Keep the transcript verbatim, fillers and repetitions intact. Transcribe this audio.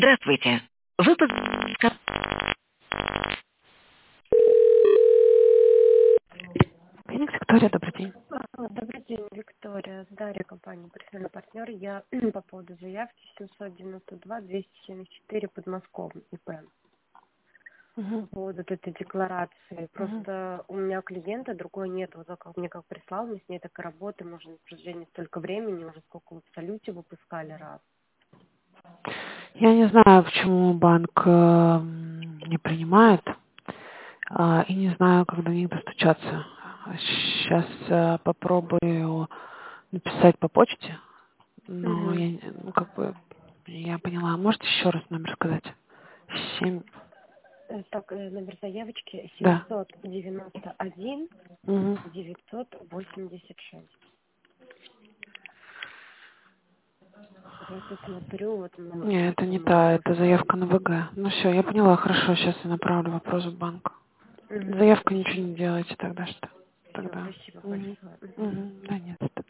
Здравствуйте. Вы поз- Феникс Виктория, добрый день. А, Добрый день, Виктория. С Дарьей, компания «Профессиональный партнер». Я по поводу заявки семьсот девяносто два двести семьдесят четыре Подмосковье, ИП. По Мгм, поводу вот этой декларации. мгм. Просто у меня клиента другой нет. Вот как мне как прислал, мы с ней так и работаем. Можно на протяжении столько времени, уже сколько вы в салюте выпускали раз. Я не знаю, почему банк э, м, не принимает, а, и не знаю, как до них достучаться. Сейчас попробую написать по почте, но Угу. я, не- ну, как бы, я поняла. Можете еще раз номер сказать? Семь. Так, э, номер заявочки Да. семьсот девяносто один Мгм. девятьсот восемьдесят шесть. Просто смотрю, вот мы Не, это как-то не мы та, это выпускали. заявка на ВГ. Ну все, я поняла, хорошо, сейчас я направлю вопрос в банк. Угу, Заявку ничего спасибо. не делайте тогда что? Все, Тогда. спасибо Угу. большое. Мгм. Угу. Да нет.